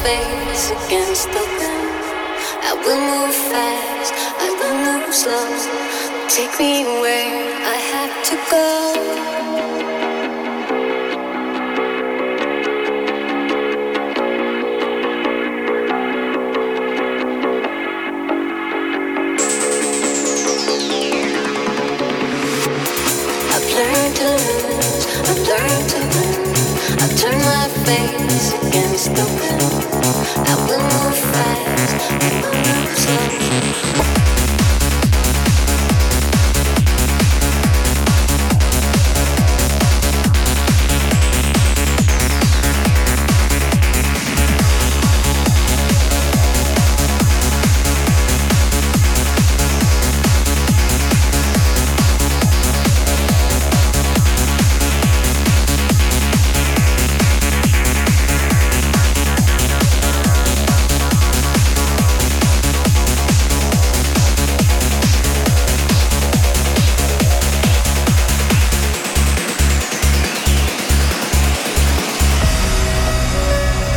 face against the wind. I will move fast, I will move slow. Take me where I have to go. I've learned to win. I turn my face against the wind. I will move fast, I will move slow.